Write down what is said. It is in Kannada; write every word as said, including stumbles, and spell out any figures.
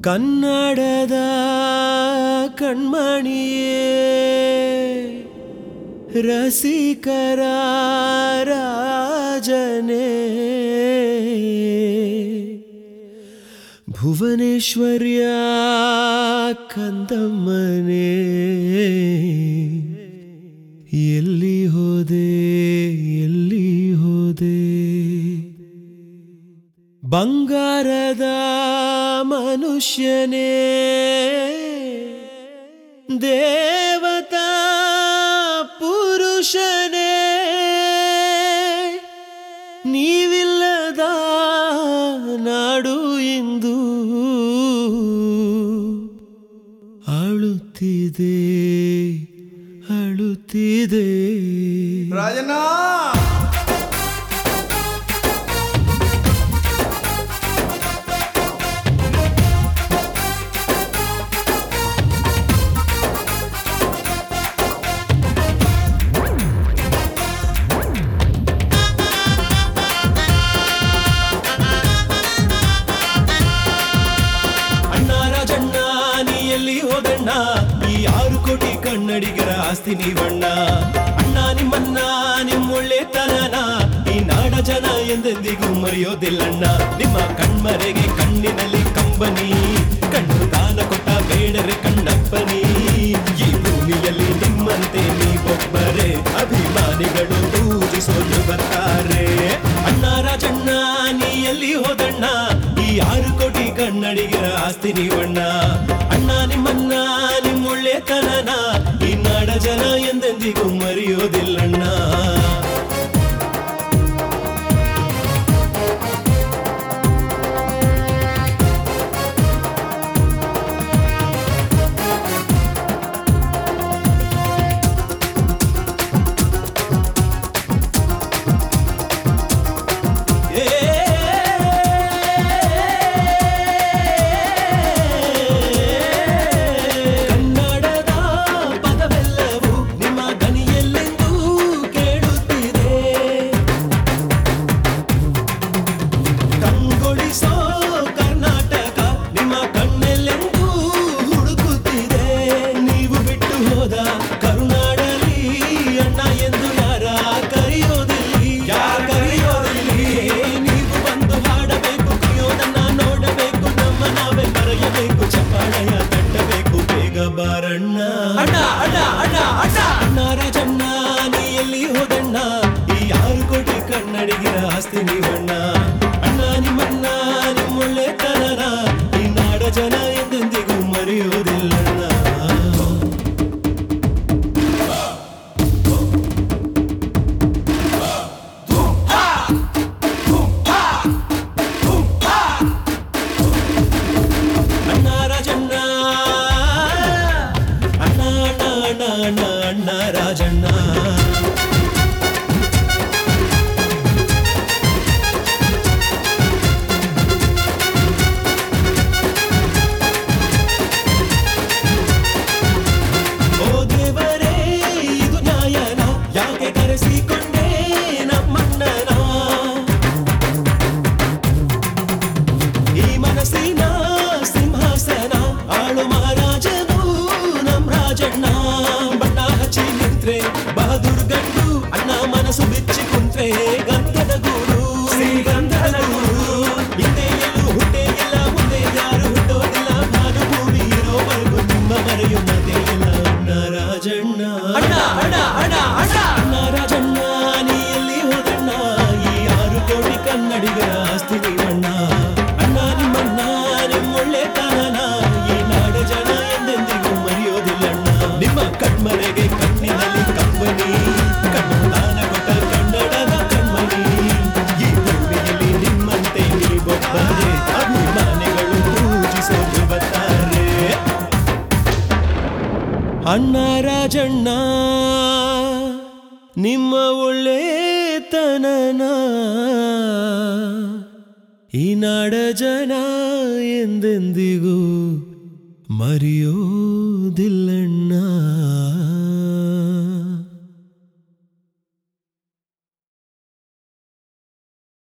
ಕನ್ನಡದ ಕಣ್ಮಣಿಯೇ ರಸಿಕರ ರಾಜನೇ ಭುವನೇಶ್ವರ್ಯ ಕಂದಮ್ಮನೇ ಎಲ್ಲಿ ಹೋದೆ ಎಲ್ಲಿ ಹೋದೆ ಬಂಗಾರದ ಮನುಷ್ಯನೇ ದೇವತಾ ಪುರುಷನೇ ನೀವಿಲ್ಲದ ನಾಡು ಇಂದು ಅಳುತ್ತಿದೆ ಅಳುತ್ತಿದೆ ರಾಜಣ್ಣ ಈ ಆರು ಕೋಟಿ ಕನ್ನಡಿಗರ ಆಸ್ತಿ ನೀವಣ್ಣ ಅಣ್ಣ ನಿಮ್ಮನ್ನ ನಿಮ್ಮೊಳ್ಳೆತನನ ಈ ನಾಡ ಜನ ಎಂದೆಂದಿಗೂ ಮರೆಯೋದಿಲ್ಲಣ್ಣ ನಿಮ್ಮ ಕಣ್ಮರೆಗೆ ಕಣ್ಣಿನಲ್ಲಿ ಕಂಬನಿ ಕಣ್ಣು ದಾನ ಕೊಟ್ಟ ಬೇಡರೆ ಕಣ್ಣಪ್ಪನಿ ಈ ಭೂಮಿಯಲ್ಲಿ ನಿಮ್ಮಂತೆ ನೀವೊಬ್ಬರೇ ಅಭಿಮಾನಿಗಳು ಪೂಜಿಸೋದು ಬರ್ತಾರೆ ಅಣ್ಣ ರಾಜಣ್ಣ ನೀ ಎಲ್ಲಿ ಹೋದಣ್ಣ ಈ ಆರು ಕೋಟಿ ಕನ್ನಡಿಗರ ಆಸ್ತಿ ನೀವಣ್ಣ ಅಣ್ಣ ನಿಮ್ಮನ್ನ ನಿಮ್ಮೊಳ್ಳೆತನನ ಈ ನಾಡ ಜನ ಎಂದೆಂದಿಗೂ ಮರೆಯೋದಿಲ್ಲಣ್ಣ ಬಾರಣ್ಣ ಅಣ್ಣ ಅಣ್ಣ ಅಣ್ಣ ಅಣ್ಣ ಅಣ್ಣ ರಾಜಣ್ಣ ನೀ ಎಲ್ಲಿ ಹೋದಣ್ಣ ಈ ಆರು ಕೋಟಿ ಕನ್ನಡಿಗರ ಆಸ್ತಿ ನೀವಣ್ಣ ಅಣ್ಣ ನಿಮ್ಮನ್ನ ನಿಮ್ಮೊಳ್ಳೆತನನ ಈ ನಾಡ ಜನ ಎಂದೆಂದಿಗೂ ಮರೆಯೋದಿಲ್ಲಣ್ಣ ಅಣ್ಣ ರಾಜಣ್ಣ ಅಣ್ಣ ರಾಜಣ್ಣ ಓ ದೇವರೇ ಇದು ನ್ಯಾಯನ ಯಾಕೆ ಕರೆಸಿಕೊಂಡೆ ನಮ್ಮಣ್ಣನ ಈ ಮನಸ್ಸಿನ ಸಿಂಹಾಸನ ಆಳು ಮಹಾರಾಜನು ನಮ್ ರಾಜಣ್ಣ ಬಣ್ಣ ಹಚ್ಚಿ ನಿಂತ್ರೆ ಬಹದ್ದೂರ್ ಗಂಡು ಅಣ್ಣ ಮನಸ್ಸು ಬಿಚ್ಚಿ ಕುಂತ್ರೆ ಗಂಧದ ಗೂಡು ಶ್ರೀಗಂಧದ ಗೂಡು ಹಿಂದೆ ಎಲ್ಲೂ ಹುಟ್ಟೆ ಇಲ್ಲ ಮುಂದೆ ಯಾರು ಹುಟ್ಟೋದಿಲ್ಲ ಭಾನುಭೂಮಿ ಇರೋವರೆಗೂ ನಿಮ್ಮ ಮರೆಯು ಮತ್ತೆ ಇಲ್ಲ ಅಣ್ಣ ರಾಜಣ್ಣ ಅಣ್ಣ ಅಣ್ಣ ಅಣ್ಣ ಅಣ್ಣ ಅಣ್ಣ ರಾಜಣ್ಣ ನೀ ಎಲ್ಲಿ ಹೋದಣ್ಣ ಈ ಆರು ಕೋಟಿ ಕನ್ನಡಿಗರ ಆಸ್ತಿ ನೀವಣ್ಣ ಅಣ್ಣ ನಿಮ್ಮಣ್ಣ ನಿಮ್ಮೊಳ್ಳೆತನನ ಈ ನಾಡ ಜನ ಎಂದೆಂದಿಗೂ ಮರೆಯೋದಿಲ್ಲಣ್ಣ ನಿಮ್ಮ ಕಣ್ಮರೆಗೆ ಕಣ್ಣಿನಲ್ಲಿ ಕಂಬನಿ ಕಣ್ಣು ದಾನ ಕೊಟ್ಟ ಕನ್ನಡದ ಕಣ್ಮನಿ ಈ ಭೂಮಿಯಲ್ಲಿ ನಿಮ್ಮಂತೆ ನೀವೊಬ್ಬರೇ ಅಭಿಮಾನಿಗಳು ಪೂಜಿಸೋದು ಬರ್ತಾರೆ ಅಣ್ಣ ರಾಜಣ್ಣ ನಿಮ್ಮ ಒಳ್ಳೆತನನ ಈ ನಾಡ ಜನ ಎಂದೆಂದಿಗೂ ಮರೆಯೋದಿಲ್ಲ